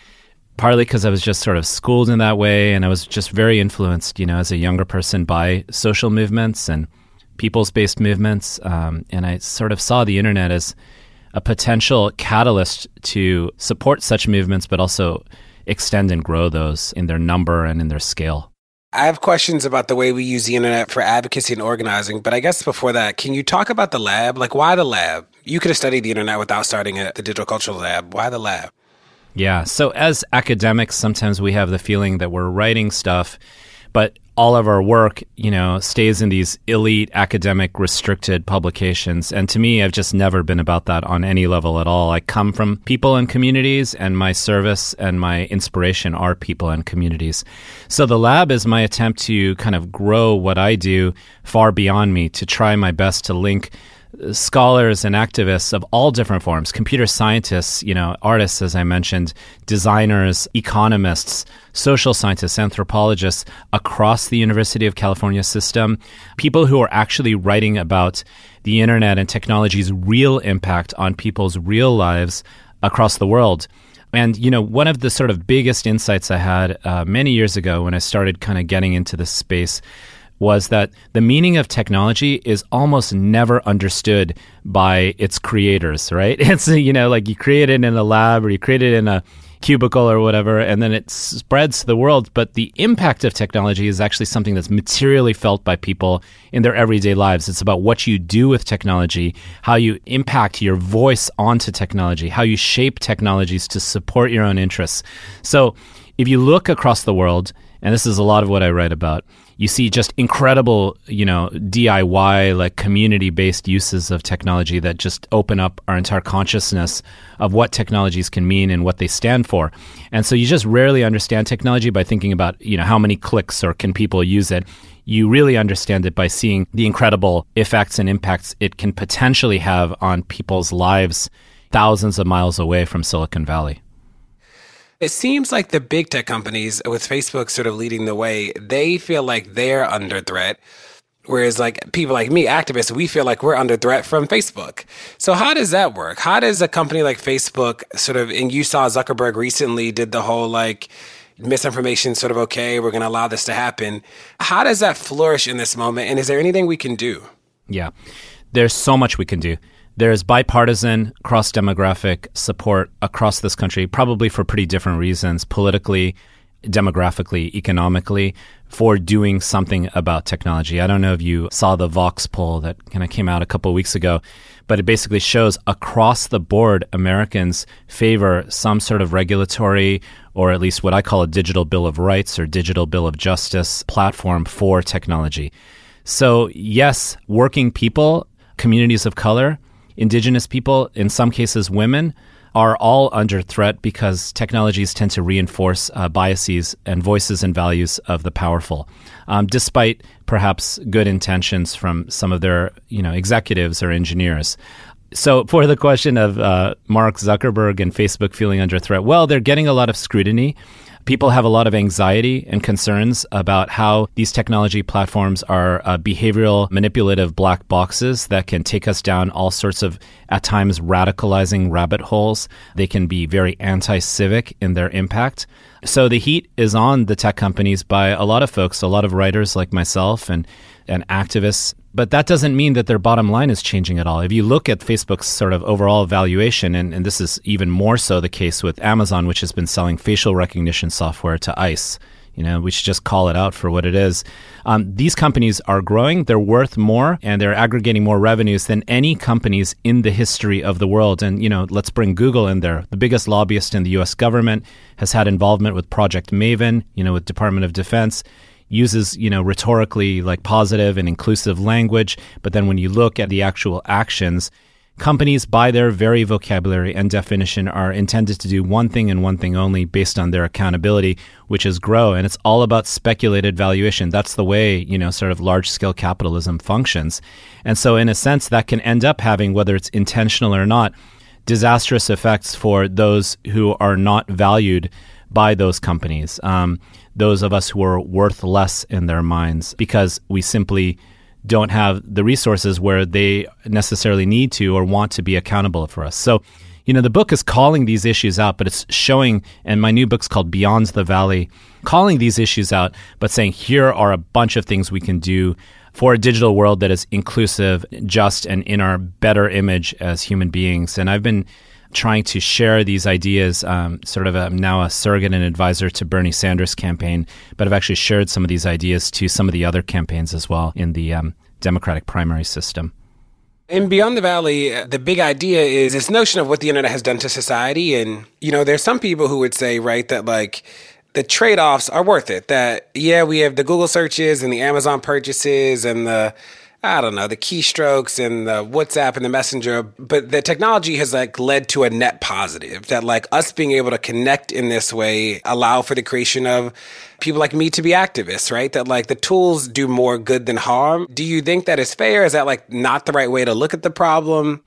partly because I was just sort of schooled in that way, and I was just very influenced, as a younger person by social movements and peoples-based movements, and I sort of saw the internet as a potential catalyst to support such movements, but also extend and grow those in their number and in their scale. I have questions about the way we use the internet for advocacy and organizing, but I guess before that, can you talk about the lab? Like, why the lab? You could have studied the internet without starting at the Digital Cultural Lab. Why the lab? Yeah, so as academics, sometimes we have the feeling that we're writing stuff, but all of our work, stays in these elite academic restricted publications. And to me, I've just never been about that on any level at all. I come from people and communities, and my service and my inspiration are people and communities. So the lab is my attempt to kind of grow what I do far beyond me, to try my best to link scholars and activists of all different forms, computer scientists, artists, as I mentioned, designers, economists, social scientists, anthropologists across the University of California system, people who are actually writing about the internet and technology's real impact on people's real lives across the world. And, one of the sort of biggest insights I had many years ago when I started kind of getting into this space was that the meaning of technology is almost never understood by its creators, right? It's, like you create it in a lab or you create it in a cubicle or whatever, and then it spreads to the world. But the impact of technology is actually something that's materially felt by people in their everyday lives. It's about what you do with technology, how you impact your voice onto technology, how you shape technologies to support your own interests. So if you look across the world, and this is a lot of what I write about, you see just incredible, DIY, like community-based uses of technology that just open up our entire consciousness of what technologies can mean and what they stand for. And so you just rarely understand technology by thinking about, how many clicks or can people use it. You really understand it by seeing the incredible effects and impacts it can potentially have on people's lives thousands of miles away from Silicon Valley. It seems like the big tech companies, with Facebook sort of leading the way, they feel like they're under threat. Whereas like people like me, activists, we feel like we're under threat from Facebook. So how does that work? How does a company like Facebook sort of, and you saw Zuckerberg recently did the whole like misinformation sort of okay, we're going to allow this to happen. How does that flourish in this moment? And is there anything we can do? Yeah, there's so much we can do. There's bipartisan, cross-demographic support across this country, probably for pretty different reasons, politically, demographically, economically, for doing something about technology. I don't know if you saw the Vox poll that kind of came out a couple of weeks ago, but it basically shows across the board, Americans favor some sort of regulatory, or at least what I call a digital bill of rights or digital bill of justice platform for technology. So yes, working people, communities of color, Indigenous people, in some cases women, are all under threat because technologies tend to reinforce biases and voices and values of the powerful, despite perhaps good intentions from some of their executives or engineers. So for the question of Mark Zuckerberg and Facebook feeling under threat, well, they're getting a lot of scrutiny. People have a lot of anxiety and concerns about how these technology platforms are behavioral, manipulative black boxes that can take us down all sorts of, at times, radicalizing rabbit holes. They can be very anti-civic in their impact. So the heat is on the tech companies by a lot of folks, a lot of writers like myself and activists But that doesn't mean that their bottom line is changing at all. If you look at Facebook's sort of overall valuation, and this is even more so the case with Amazon, which has been selling facial recognition software to ICE, we should just call it out for what it is. These companies are growing, they're worth more, and they're aggregating more revenues than any companies in the history of the world. And, let's bring Google in there. The biggest lobbyist in the U.S. government has had involvement with Project Maven, with Department of Defense, uses, rhetorically like positive and inclusive language. But then when you look at the actual actions, companies, by their very vocabulary and definition, are intended to do one thing and one thing only based on their accountability, which is grow. And it's all about speculated valuation. That's the way, sort of large-scale capitalism functions. And so in a sense, that can end up having, whether it's intentional or not, disastrous effects for those who are not valued by those companies, those of us who are worth less in their minds because we simply don't have the resources where they necessarily need to or want to be accountable for us. So, the book is calling these issues out, but it's showing, and my new book's called Beyond the Valley, calling these issues out, but saying here are a bunch of things we can do for a digital world that is inclusive, just, and in our better image as human beings. And I've been trying to share these ideas, now a surrogate and advisor to Bernie Sanders' campaign, but I've actually shared some of these ideas to some of the other campaigns as well in the Democratic primary system. In Beyond the Valley, the big idea is this notion of what the internet has done to society. And, there's some people who would say, right, that like the trade-offs are worth it. That, we have the Google searches and the Amazon purchases and the keystrokes and the WhatsApp and the Messenger, but the technology has led to a net positive that us being able to connect in this way allow for the creation of people like me to be activists, right? That the tools do more good than harm. Do you think that is fair? Is that not the right way to look at the problem?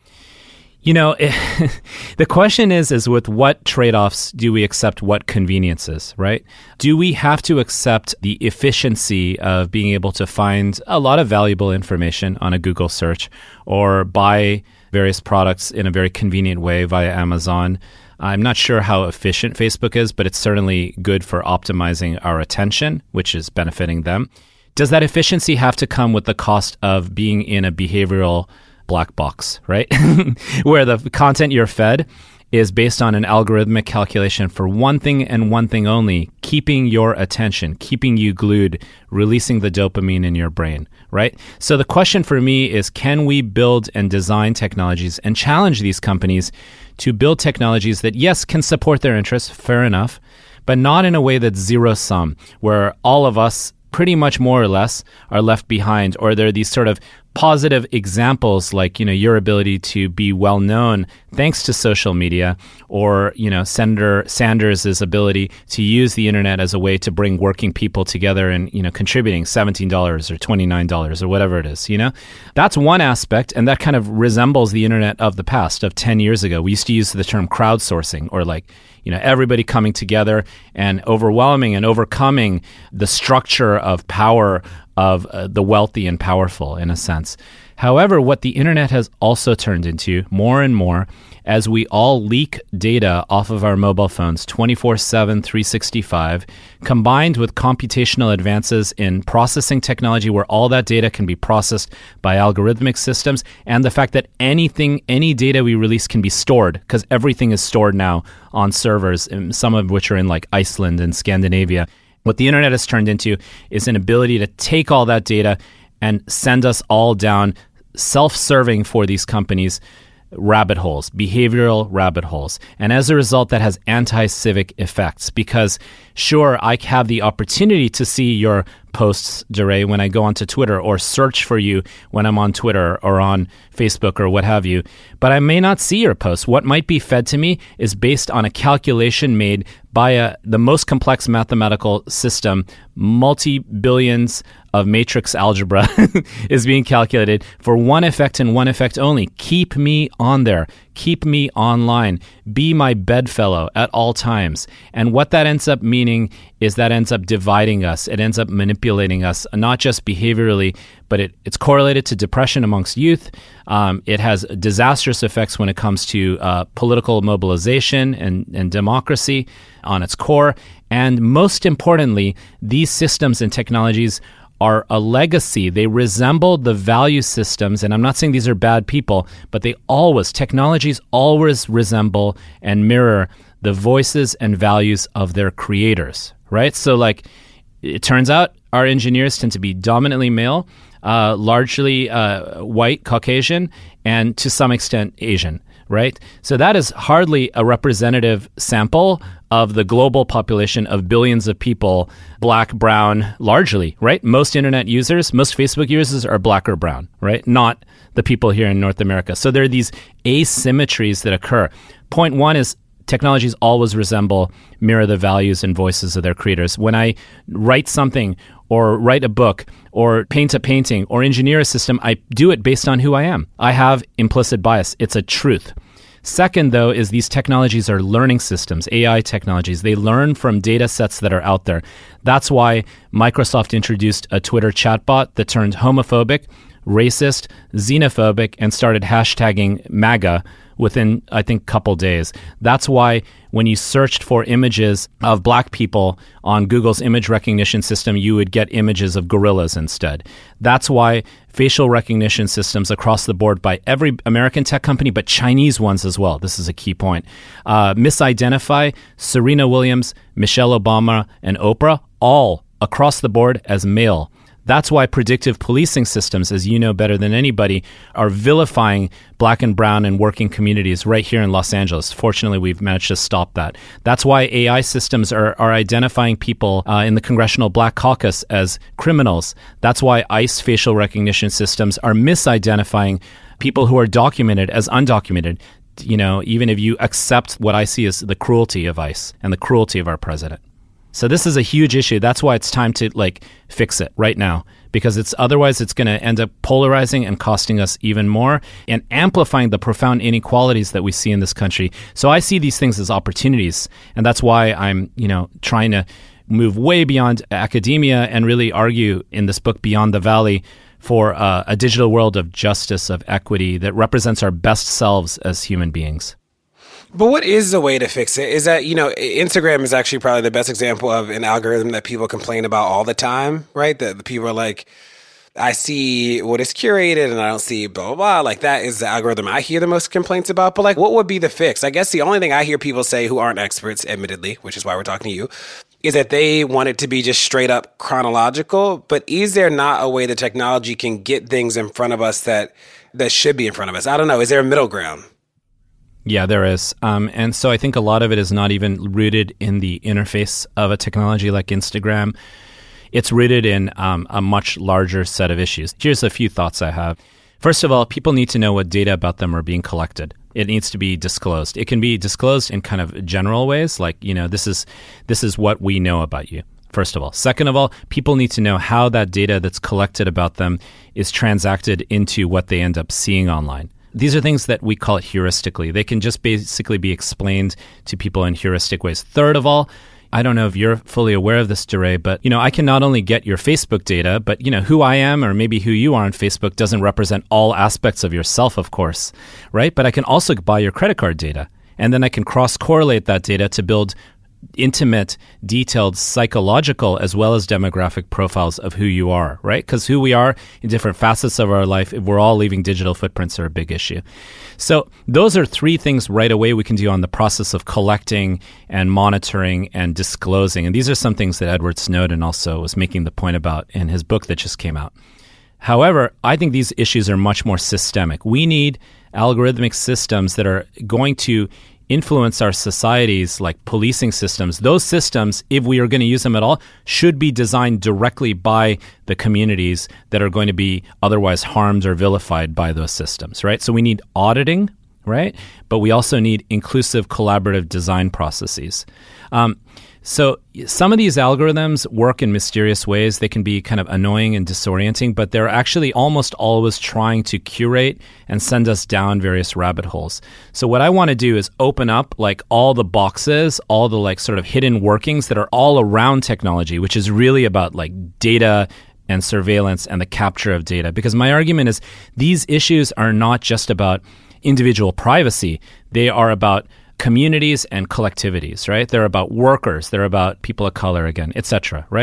The question is with what trade-offs do we accept what conveniences, right? Do we have to accept the efficiency of being able to find a lot of valuable information on a Google search or buy various products in a very convenient way via Amazon? I'm not sure how efficient Facebook is, but it's certainly good for optimizing our attention, which is benefiting them. Does that efficiency have to come with the cost of being in a behavioral black box, right? Where the content you're fed is based on an algorithmic calculation for one thing and one thing only, keeping your attention, keeping you glued, releasing the dopamine in your brain, right? So the question for me is, can we build and design technologies and challenge these companies to build technologies that, yes, can support their interests, fair enough, but not in a way that's zero-sum, where all of us pretty much more or less are left behind, or there are these sort of positive examples like, your ability to be well known thanks to social media, or, Senator Sanders' ability to use the internet as a way to bring working people together and, contributing $17 or $29 or whatever it is, That's one aspect, and that kind of resembles the internet of the past, of 10 years ago. We used to use the term crowdsourcing, or everybody coming together and overwhelming and overcoming the structure of power of the wealthy and powerful, in a sense. However, what the internet has also turned into more and more, as we all leak data off of our mobile phones 24/7, 365, combined with computational advances in processing technology where all that data can be processed by algorithmic systems, and the fact that any data we release can be stored, because everything is stored now on servers, some of which are in Iceland and Scandinavia. What the internet has turned into is an ability to take all that data and send us all down self-serving for these companies rabbit holes, behavioral rabbit holes. And as a result, that has anti-civic effects because, sure, I have the opportunity to see your posts, DeRay, when I go onto Twitter, or search for you when I'm on Twitter or on Facebook or what have you, but I may not see your posts. What might be fed to me is based on a calculation made by the most complex mathematical system. Multi-billions of matrix algebra is being calculated for one effect and one effect only. Keep me on there. Keep me online. Be my bedfellow at all times. And what that ends up meaning is that ends up dividing us. It ends up manipulating us, not just behaviorally, but it's correlated to depression amongst youth. It has disastrous effects when it comes to political mobilization and democracy on its core. And most importantly, these systems and technologies are a legacy. They resemble the value systems, and I'm not saying these are bad people, but technologies always resemble and mirror the voices and values of their creators, right? So like, it turns out our engineers tend to be dominantly male, largely white, Caucasian, and to some extent Asian, right? So that is hardly a representative sample of the global population of billions of people, black, brown, largely, right? Most internet users, most Facebook users are black or brown, right? Not the people here in North America. So there are these asymmetries that occur. Point one is technologies always mirror the values and voices of their creators. When I write something or write a book or paint a painting or engineer a system, I do it based on who I am. I have implicit bias. It's a truth. Second, though, is these technologies are learning systems, AI technologies. They learn from data sets that are out there. That's why Microsoft introduced a Twitter chatbot that turned homophobic, racist, xenophobic, and started hashtagging MAGA within, I think, a couple days. That's why when you searched for images of black people on Google's image recognition system, you would get images of gorillas instead. That's why facial recognition systems across the board by every American tech company, but Chinese ones as well, this is a key point, misidentify Serena Williams, Michelle Obama, and Oprah all across the board as male. That's why predictive policing systems, as you know better than anybody, are vilifying black and brown and working communities right here in Los Angeles. Fortunately, we've managed to stop that. That's why AI systems are identifying people in the Congressional Black Caucus as criminals. That's why ICE facial recognition systems are misidentifying people who are documented as undocumented. You know, even if you accept what I see as the cruelty of ICE and the cruelty of our president. So this is a huge issue. That's why it's time to fix it right now, because otherwise it's going to end up polarizing and costing us even more and amplifying the profound inequalities that we see in this country. So I see these things as opportunities, and that's why I'm, trying to move way beyond academia and really argue in this book Beyond the Valley for a digital world of justice, of equity that represents our best selves as human beings. But what is the way to fix it? Is that, Instagram is actually probably the best example of an algorithm that people complain about all the time, right? That the people are like, I see what is curated and I don't see blah, blah, blah. Like, that is the algorithm I hear the most complaints about. But what would be the fix? I guess the only thing I hear people say who aren't experts, admittedly, which is why we're talking to you, is that they want it to be just straight up chronological. But is there not a way the technology can get things in front of us that should be in front of us? I don't know. Is there a middle ground? Yeah, there is. And so I think a lot of it is not even rooted in the interface of a technology like Instagram. It's rooted in a much larger set of issues. Here's a few thoughts I have. First of all, people need to know what data about them are being collected. It needs to be disclosed. It can be disclosed in kind of general ways, like, this is what we know about you. First of all. Second of all, people need to know how that data that's collected about them is transacted into what they end up seeing online. These are things that we call it heuristically. They can just basically be explained to people in heuristic ways. Third of all, I don't know if you're fully aware of this, DeRay, but I can not only get your Facebook data, but who I am or maybe who you are on Facebook doesn't represent all aspects of yourself, of course, right? But I can also buy your credit card data, and then I can cross-correlate that data to build intimate, detailed psychological as well as demographic profiles of who you are, right? Because who we are in different facets of our life, if we're all leaving digital footprints, are a big issue. So those are three things right away we can do on the process of collecting and monitoring and disclosing. And these are some things that Edward Snowden also was making the point about in his book that just came out. However, I think these issues are much more systemic. We need algorithmic systems that are going to influence our societies, like policing systems. Those systems, if we are going to use them at all, should be designed directly by the communities that are going to be otherwise harmed or vilified by those systems, right? So we need auditing, right? But we also need inclusive collaborative design processes. So some of these algorithms work in mysterious ways. They can be kind of annoying and disorienting, but they're actually almost always trying to curate and send us down various rabbit holes. So what I want to do is open up all the boxes, all the sort of hidden workings that are all around technology, which is really about data and surveillance and the capture of data. Because my argument is these issues are not just about individual privacy. They are about communities and collectivities, right? They're about workers. They're about people of color again, etc., right?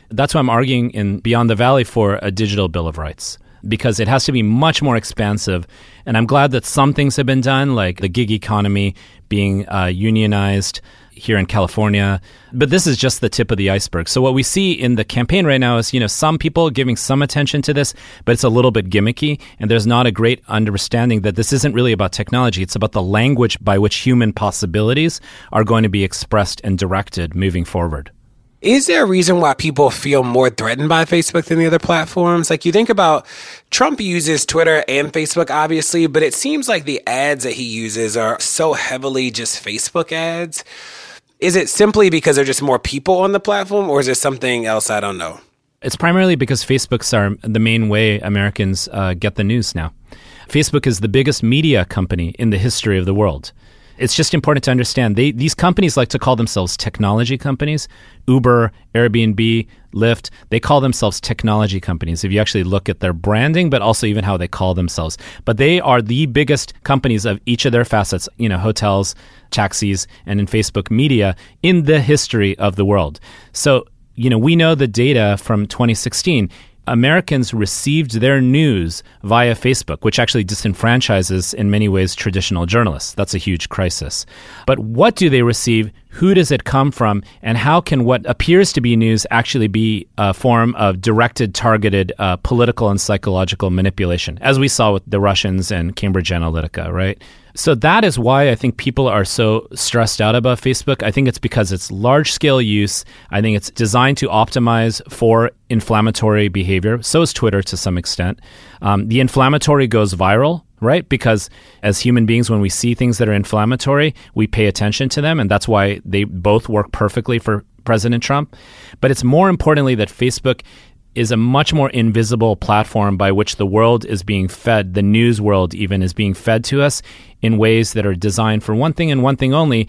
That's why I'm arguing in Beyond the Valley for a digital Bill of Rights, because it has to be much more expansive. And I'm glad that some things have been done, like the gig economy being unionized here in California. But this is just the tip of the iceberg. So what we see in the campaign right now is, some people giving some attention to this, but it's a little bit gimmicky. And there's not a great understanding that this isn't really about technology. It's about the language by which human possibilities are going to be expressed and directed moving forward. Is there a reason why people feel more threatened by Facebook than the other platforms? Like, you think about Trump uses Twitter and Facebook, obviously, but it seems like the ads that he uses are so heavily just Facebook ads. Is it simply because there are just more people on the platform, or is there something else I don't know? It's primarily because Facebooks are the main way Americans get the news now. Facebook is the biggest media company in the history of the world. It's just important to understand these companies like to call themselves technology companies. Uber, Airbnb, Lyft, they call themselves technology companies if you actually look at their branding, but also even how they call themselves. But they are the biggest companies of each of their facets, hotels, taxis, and in Facebook media in the history of the world. So, we know the data from 2016. Americans received their news via Facebook, which actually disenfranchises, in many ways, traditional journalists. That's a huge crisis. But what do they receive? Who does it come from? And how can what appears to be news actually be a form of directed, targeted political and psychological manipulation, as we saw with the Russians and Cambridge Analytica, right? So that is why I think people are so stressed out about Facebook. I think it's because it's large-scale use. I think it's designed to optimize for inflammatory behavior. So is Twitter to some extent. The inflammatory goes viral, right? Because as human beings, when we see things that are inflammatory, we pay attention to them. And that's why they both work perfectly for President Trump. But it's more importantly that Facebook is a much more invisible platform by which the world is being fed, the news world even is being fed to us in ways that are designed for one thing and one thing only,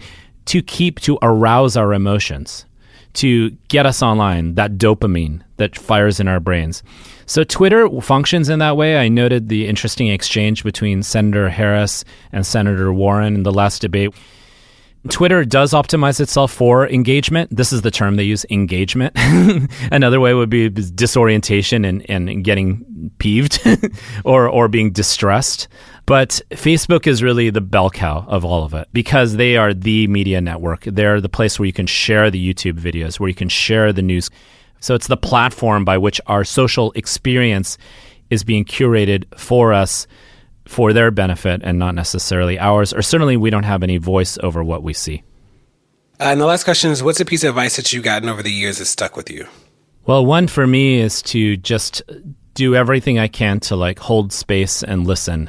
to arouse our emotions, to get us online, that dopamine that fires in our brains. So Twitter functions in that way. I noted the interesting exchange between Senator Harris and Senator Warren in the last debate. Twitter does optimize itself for engagement. This is the term they use, engagement. Another way would be disorientation and getting peeved or being distressed. But Facebook is really the bell cow of all of it because they are the media network. They're the place where you can share the YouTube videos, where you can share the news. So it's the platform by which our social experience is being curated for us, for their benefit and not necessarily ours, or certainly we don't have any voice over what we see. And the last question is, what's a piece of advice that you've gotten over the years that stuck with you? Well, one for me is to just do everything I can to hold space and listen.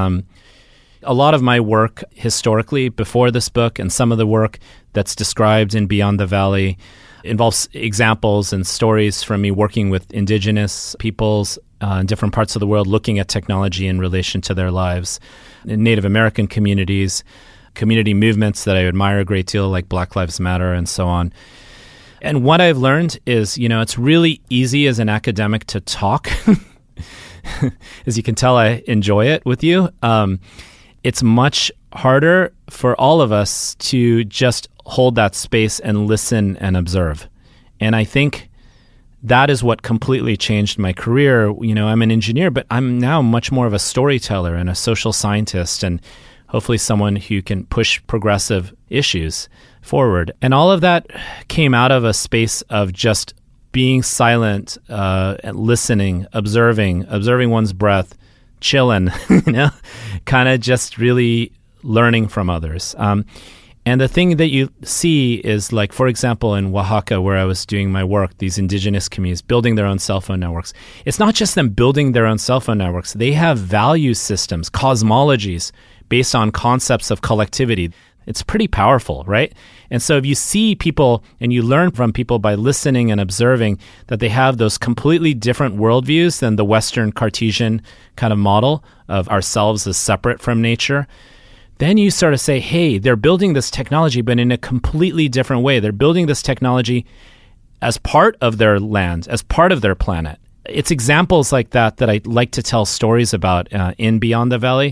A lot of my work historically before this book and some of the work that's described in Beyond the Valley involves examples and stories from me working with indigenous peoples in different parts of the world, looking at technology in relation to their lives, in Native American communities, community movements that I admire a great deal, like Black Lives Matter and so on. And what I've learned is, it's really easy as an academic to talk. As you can tell, I enjoy it with you. It's much harder for all of us to just hold that space and listen and observe. And I think that is what completely changed my career. I'm an engineer, but I'm now much more of a storyteller and a social scientist and hopefully someone who can push progressive issues forward. And all of that came out of a space of just being silent, and listening, observing one's breath, chilling, kind of just really learning from others. And the thing that you see is for example, in Oaxaca, where I was doing my work, these indigenous communities building their own cell phone networks. It's not just them building their own cell phone networks. They have value systems, cosmologies based on concepts of collectivity. It's pretty powerful, right? And so if you see people and you learn from people by listening and observing that they have those completely different worldviews than the Western Cartesian kind of model of ourselves as separate from nature, then you sort of say, hey, they're building this technology, but in a completely different way. They're building this technology as part of their land, as part of their planet. It's examples like that I like to tell stories about in Beyond the Valley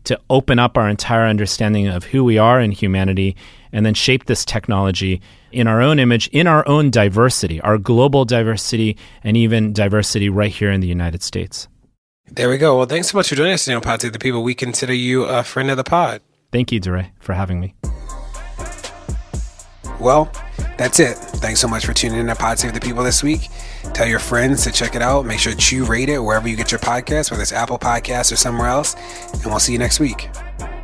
to open up our entire understanding of who we are in humanity and then shape this technology in our own image, in our own diversity, our global diversity, and even diversity right here in the United States. There we go. Well, thanks so much for joining us today on Pod Save the People. We consider you a friend of the pod. Thank you, DeRay, for having me. Well, that's it. Thanks so much for tuning in to Pod Save the People this week. Tell your friends to check it out. Make sure to rate it wherever you get your podcasts, whether it's Apple Podcasts or somewhere else. And we'll see you next week.